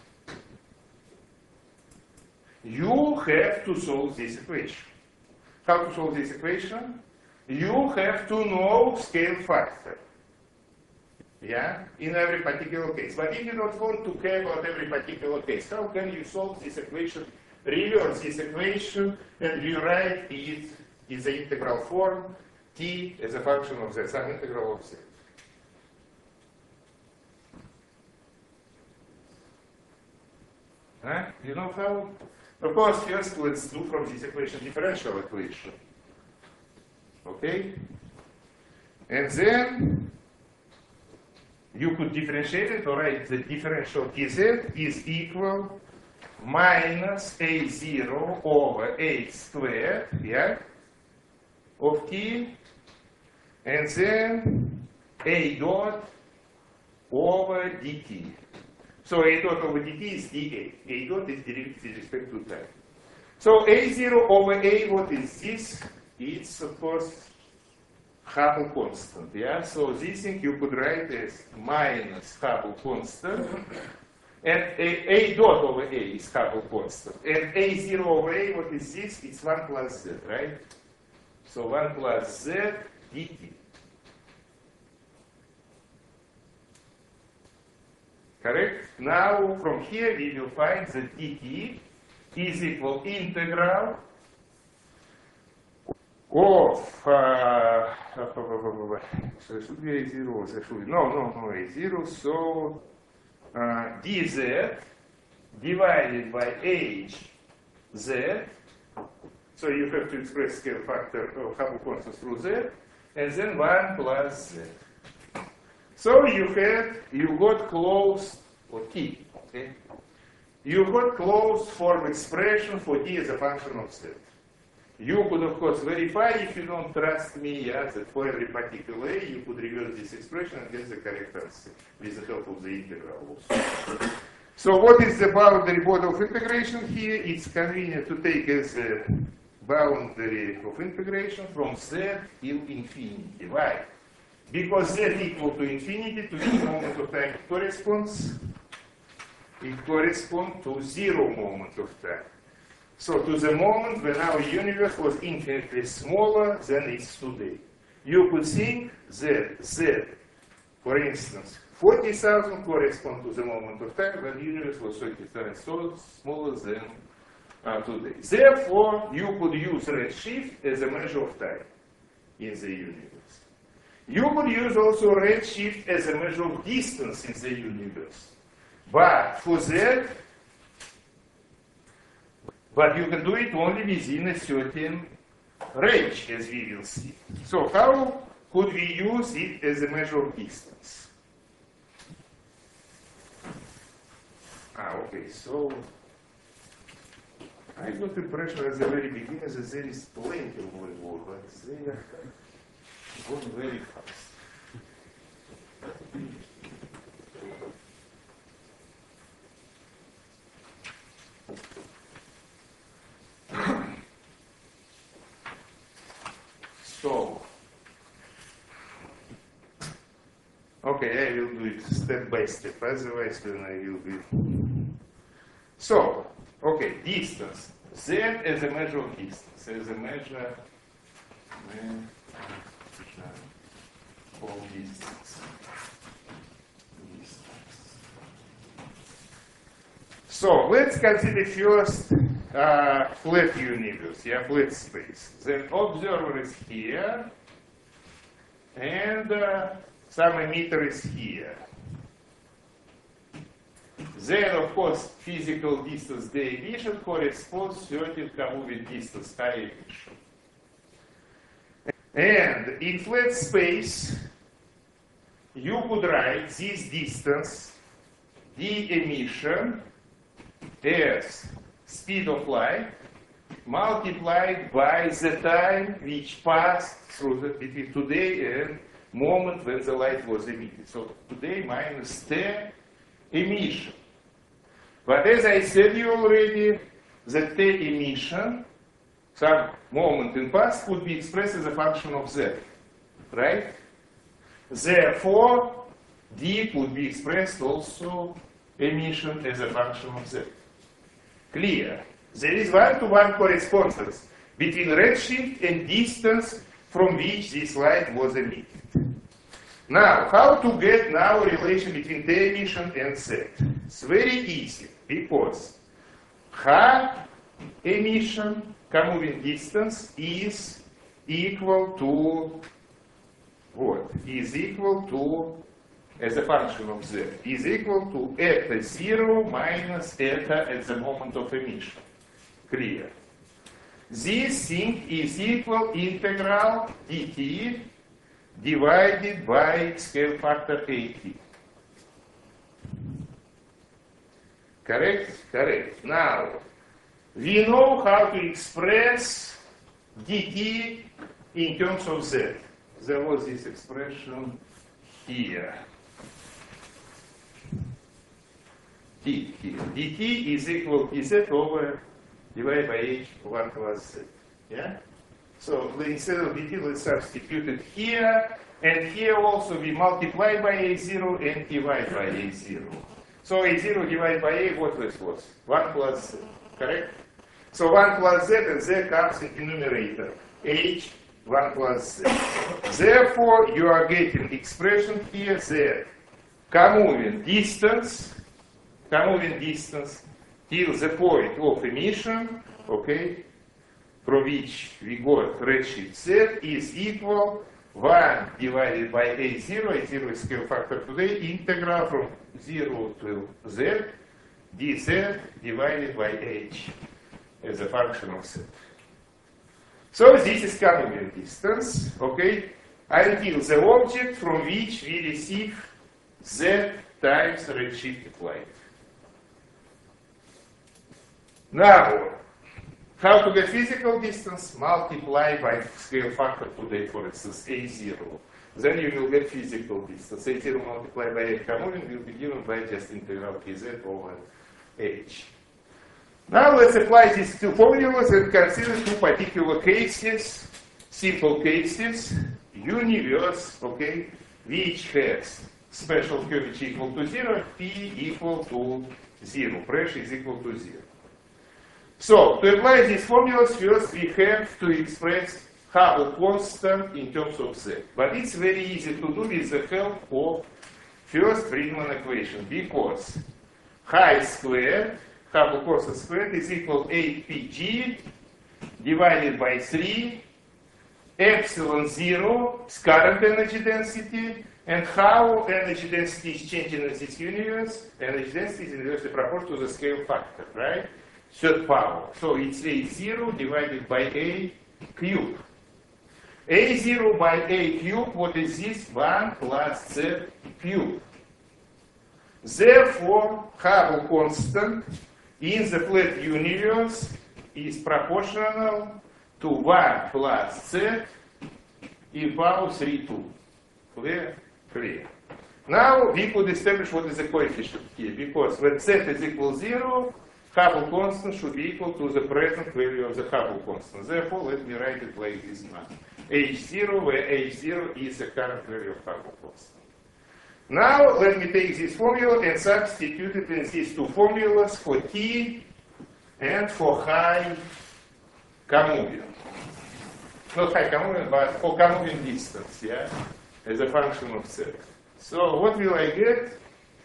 You have to solve this equation. How to solve this equation? You have to know scale factor. Yeah, in every particular case. But if you don't want to care about every particular case, how can you solve this equation, reverse this equation, and rewrite it in the integral form, t as a function of z, some integral of z? Huh? You know how? Of course, first let's do from this equation differential equation. Okay? And then you could differentiate it, or write the differential tz is equal minus a zero over a squared, yeah, of t, and then a dot over dt. So a dot over dt is dA. A dot is derived with respect to time. So a zero over a, what is this? It's, of course, Hubble constant, yeah? So this thing you could write as minus Hubble constant, and a, a dot over a is Hubble constant, and a zero over a, what is this? It's one plus z, right? So one plus z dt. Correct? Now, from here we will find that dt is equal integral of, uh, so it should be a zero, so should be, no, no, no, a zero, so uh, dz divided by h z, so you have to express scale factor of Hubble constant through z, and then one plus z. So you had, you got closed, or t, okay? You got closed form expression for t as a function of z. You could, of course, verify, if you don't trust me, yeah, that for every particular a, you could reverse this expression and get the correct answer with the help of the integral also. So what is the boundary body of integration here? It's convenient to take as a boundary of integration from z till infinity. Why? Because z equal to infinity, to which moment of time it corresponds? It corresponds to zero moment of time. So to the moment when our universe was infinitely smaller than it's today. You could think that z, for instance, forty thousand correspond to the moment of time when the universe was thirty times smaller than uh, today. Therefore, you could use redshift as a measure of time in the universe. You could use also redshift as a measure of distance in the universe. But for that, but you can do it only within a certain range, as we will see. So how could we use it as a measure of distance? Ah, okay, so I got the impression at the very beginning that there is plenty of more, but they are going very fast. So, okay, I will do it step by step, otherwise then I will be. So, okay, distance. Z as a measure of distance, as a measure of distance. So let's consider first uh, flat universe, yeah, flat space. The observer is here, and uh, some emitter is here. Then, of course, physical distance the emission corresponds to certain co-moving distance I emission. And in flat space, you could write this distance, d emission, as speed of light multiplied by the time which passed through the, between today and moment when the light was emitted. So today minus t emission. But as I said you already, the t emission, some moment in past, could be expressed as a function of z, right? Therefore, d could be expressed also emission as a function of z. Clear. There is one-to-one correspondence between redshift and distance from which this light was emitted. Now, how to get now a relation between the emission and z? It's very easy, because h emission, co-moving distance, is equal to what? Is equal to, as a function of z, is equal to eta zero minus eta at the moment of emission. Clear. This thing is equal integral dt divided by scale factor at. Correct? Correct. Now, we know how to express dt in terms of z. There was this expression here. D here. dt is equal to z over divided by h one plus z. Yeah? So instead of dt, let's substitute it here. And here also we multiply by a zero and divide by a zero. So a zero divided by a, what this was? one plus z. Correct? So one plus z, and z comes in the numerator. H, one plus z. Therefore, you are getting expression here z, co-moving distance, co-moving distance till the point of emission, okay, from which we got redshift z, is equal one divided by a zero, a zero is scale factor today, integral from zero to z, dz divided by h as a function of z. So this is co-moving distance, okay, until the object from which we receive z times redshifted light. Now, how to get physical distance? Multiply by scale factor today, for instance, a zero. Then you will get physical distance. a zero multiplied by a co-moving will be given by just integral kz over h. Now let's apply these two formulas and consider two particular cases, simple cases, universe, okay, which has special curvature equal to zero, P equal to zero, pressure is equal to zero. So, to apply these formulas, first we have to express Hubble constant in terms of z. But it's very easy to do with the help of first Friedmann equation, because chi squared, Hubble constant squared, is equal to eight P G divided by three, epsilon zero is current energy density, and how energy density is changing in this universe. Energy density is inversely proportional to the scale factor, right? Third power. So it's a zero divided by a cube. a zero by a cube, what is this? one plus z cube. Therefore, Hubble constant in the flat universe is proportional to one plus z in power three two. Clear? Clear. Now we could establish what is the coefficient here, because when z is equal to zero, Hubble constant should be equal to the present value of the Hubble constant. Therefore, let me write it like this now. H zero, where H zero is the current value of Hubble constant. Now, let me take this formula and substitute it in these two formulas for T and for high comoving. Not high comoving, but for comoving distance, yeah, as a function of z. So what will I get?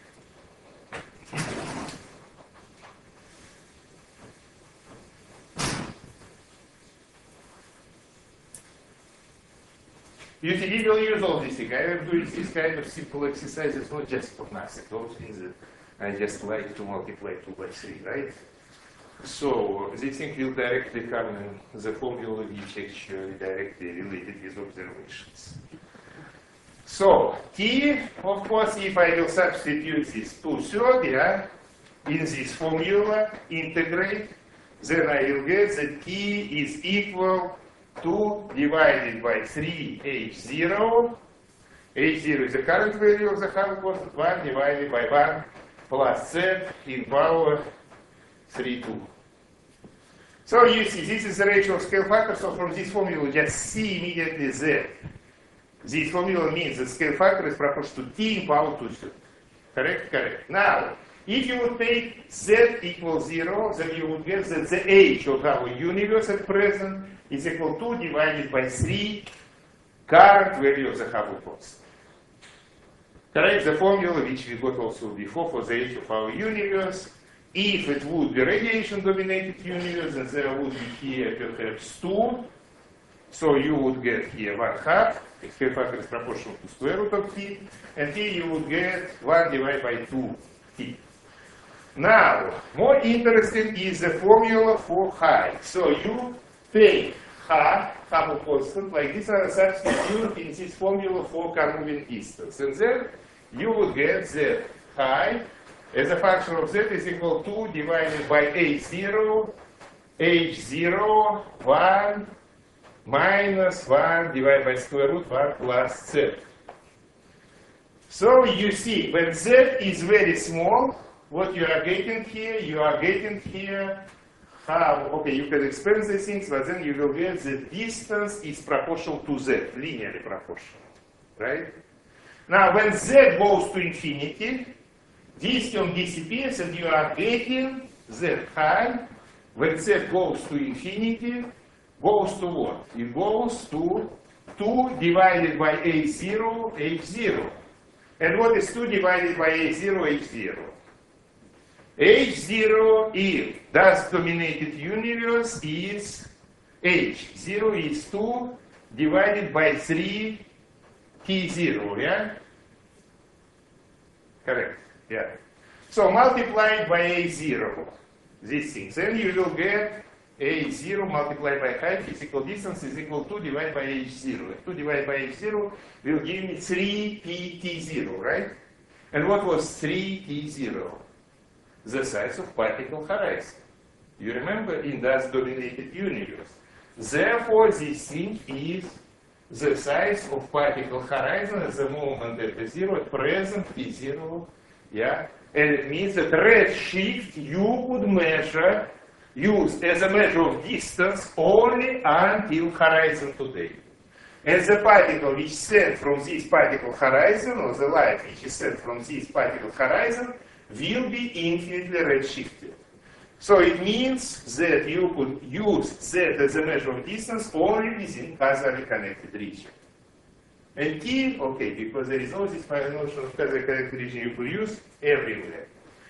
You see, we will use all these things. I am doing this kind of simple exercises, not just for nothing. Those things that I just like to multiply two by three, right? So this thing will directly come in the formula which actually directly related with observations. So t, of course, if I will substitute this two-thirds, yeah, in this formula, integrate, then I will get that t is equal two divided by three h zero. h zero is the current value of the Hubble constant, one divided by one plus z in power three, two. So you see, this is the ratio of scale factor, so from this formula you just see immediately z. This formula means the scale factor is proportional to t in power two thirds. Correct? Correct. Now, if you would take z equals zero, then you would get that the h of our universe at present is equal to divided by three current value of the Hubble constant. Correct? The formula which we got also before for the h of our universe. If it would be radiation-dominated universe, then there would be here perhaps two. So you would get here one half. The scale factor is proportional to square root of t. And here you would get one divided by two t. Now, more interesting is the formula for high. So you take half, Hubble constant, like this, and substitute in this formula for comoving distance. And then you would get that high as a function of z is equal to divided by h zero, h zero, one, minus one divided by square root one plus z. So you see, when z is very small, what you are getting here, you are getting here how, okay, you can expand these things, but then you will get the distance is proportional to z, linearly proportional, right? Now, when z goes to infinity, this term disappears and you are getting z high. When z goes to infinity, goes to what? It goes to two divided by h zero, h zero. And what is two divided by h zero, h zero? h zero is, thus dominated universe is h. zero is two divided by three t zero, yeah? Correct. Yeah. So multiplied by a zero, these things. Then you will get a zero multiplied by height physical distance is equal to divided by h zero. two divided by h zero will give me three p t zero, right? And what was three t zero? The size of particle horizon. You remember in that dominated universe. Therefore, this thing is the size of particle horizon at the moment at the zero, at present t zero. Yeah, and it means that redshift you could measure, use as a measure of distance only until horizon today. And the particle which sent from this particle horizon, or the light which is sent from this particle horizon, will be infinitely redshifted. So it means that you could use z as a measure of distance only within causally connected region. And t, okay, because there is always this notion of causally connected region you could use everywhere.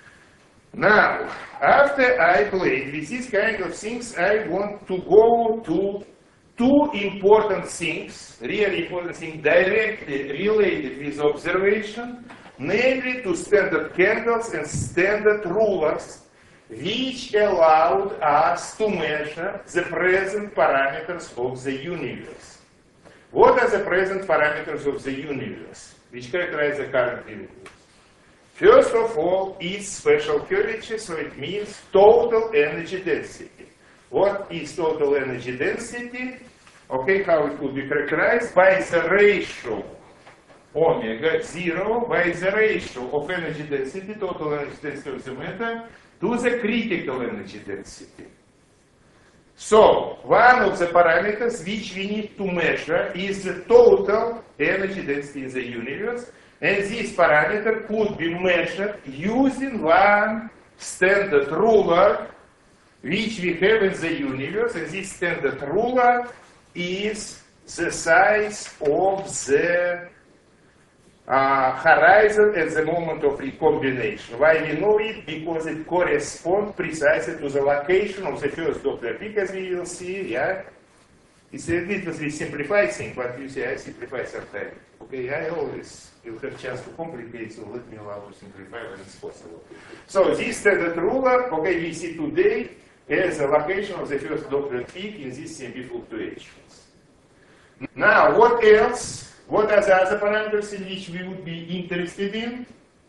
Now, after I played with these kind of things, I want to go to two important things, really important things, directly related with observation, namely to standard candles and standard rulers, which allowed us to measure the present parameters of the universe. What are the present parameters of the universe, which characterize the current universe? First of all, is special curvature, so it means total energy density. What is total energy density? Okay, how it could be characterized? By the ratio omega zero, by the ratio of energy density, total energy density of the matter, to the critical energy density. So, one of the parameters which we need to measure is the total energy density in the universe, and this parameter could be measured using one standard ruler which we have in the universe, and this standard ruler is the size of the uh, horizon at the moment of recombination. Why we know it? Because it corresponds precisely to the location of the first Doppler peak, as we will see, yeah? It's a little bit simplified thing, but you see, I simplify sometimes. Okay, I always will have chance to complicate, so let me allow to simplify when it's possible. So this standard ruler, okay, we see today as the location of the first Doppler peak in these C M B fluctuations. Now, what else? What are the other parameters in which we would be interested in?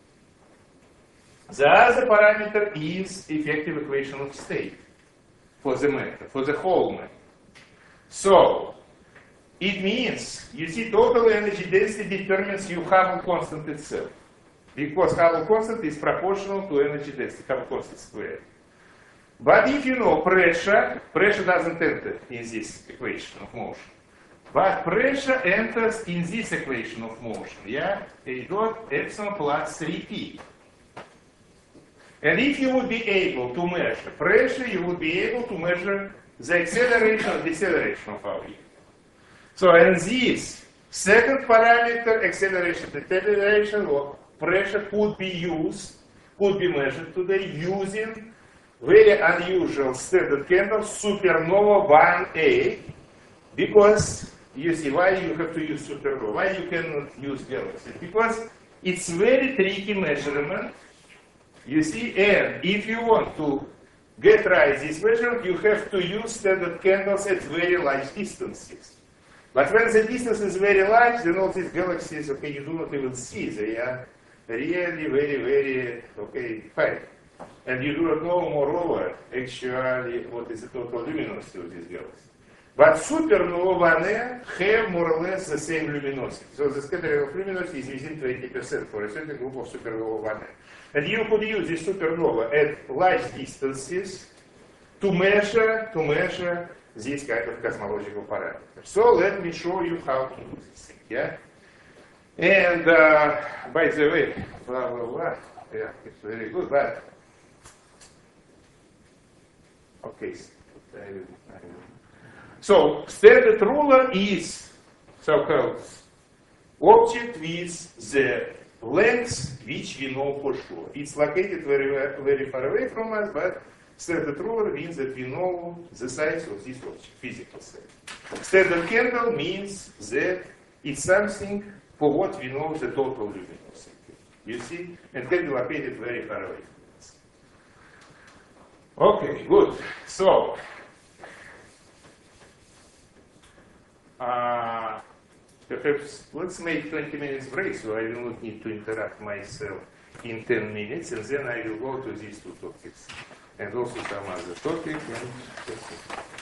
The other parameter is effective equation of state for the matter, for the whole matter. So, it means, you see, total energy density determines your Hubble constant itself. Because Hubble constant is proportional to energy density, Hubble constant squared. But if you know pressure, pressure doesn't enter in this equation of motion. But pressure enters in this equation of motion, yeah? A dot epsilon plus three p. And if you would be able to measure pressure, you would be able to measure the acceleration or deceleration of our unit. So, and this second parameter, acceleration, deceleration, or pressure could be used, could be measured today using very unusual standard candle, supernova one A, because you see why you have to use supernova, why you cannot use galaxy, because it's very tricky measurement, you see, and if you want to get right this measurement, you have to use standard candles at very large distances. But when the distance is very large, then all these galaxies, okay, you do not even see, they are really very, very, okay, fine. And you do not know, moreover, actually, what is the total luminosity of this galaxy. But supernova one A have more or less the same luminosity. So the scattering of luminosity is within twenty percent for a certain group of supernova one A. And you could use this supernova at large distances to measure, to measure this kind of cosmological parameters. So let me show you how to do this thing, yeah? And uh, by the way, blah, blah, blah, yeah, it's very good, but okay, I will, I will. So, standard ruler is so-called object with the length which we know for sure. It's located very, very far away from us, but standard ruler means that we know the size of this object, physical size. Standard candle means that it's something for what we know the total luminosity. You see? And can be located very far away from us. Okay, good. So, Uh, perhaps let's make twenty minutes break, so I will not need to interrupt myself in ten minutes, and then I will go to these two topics, and also some other topic. And